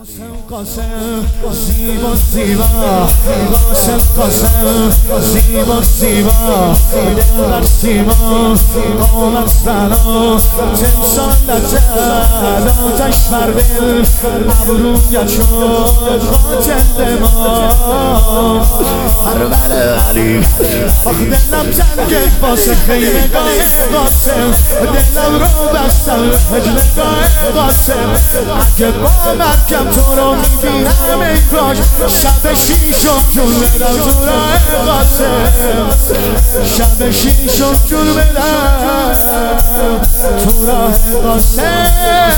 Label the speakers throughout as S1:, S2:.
S1: قاسم زیبا زیبا قاسم قاسم زیبا زیبا دل بر سیما قامت زنا تمثال لجل آتش بر دل ابرویت شد قاتل ما
S2: علی
S1: آخ دلم تنگه واسه خیمگاه قاسم دلم رو بستم هجلگاه قاسم اگه با مرکم تو رو میبینم ای کاش شب شیشم جون بدم تو راه قاسم شب شیشم جون بدم تو راه قاسم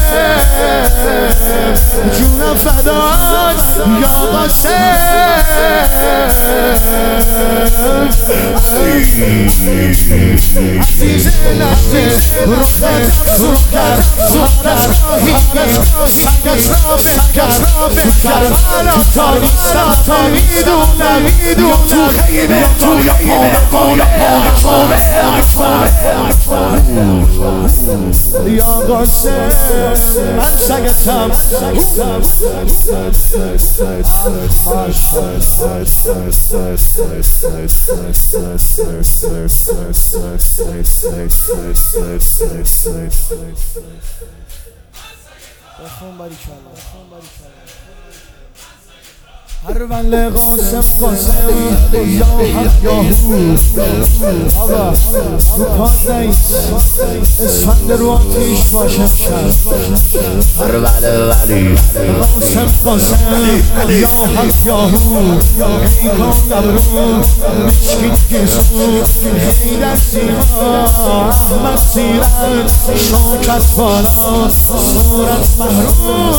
S1: جونم فدات یا قاسم عزیز نفس روح کرد سنگت را بکر منم تا نیستم تا میدونم تو خیمه تو یا یا قاسم من سنگتم بخون باریکالله هر ول قاسم قاسم یا حق یا هو آقا رو پاد نیست اسفند رو آتیش باشم شب
S2: هر ولی
S1: قاسم قاسم یا حق یا هو ای کن ابرو مشکین گزو ای در سیما احمد سیرت شوکت بالا صورت محروم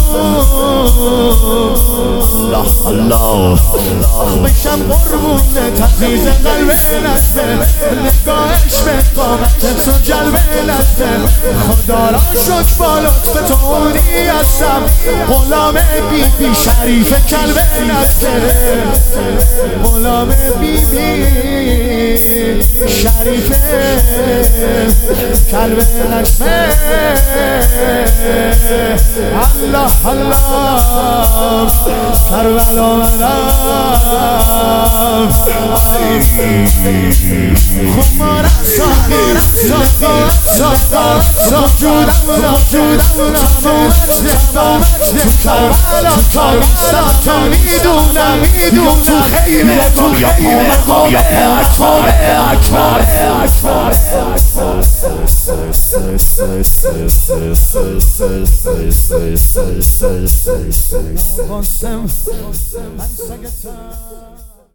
S2: الله
S1: بشم قربونه تفیز قلب نسته نگاهش به قامت تو جلب نسته خدا را شکر با لطف تو اونی هستم غلام بی بی شریف کلب نسته غلام بی بی شریف کلب نسته الله الله کربلا مدام خمار کربلا تا میدونم تو خیمه تو یا قاسم من سگتم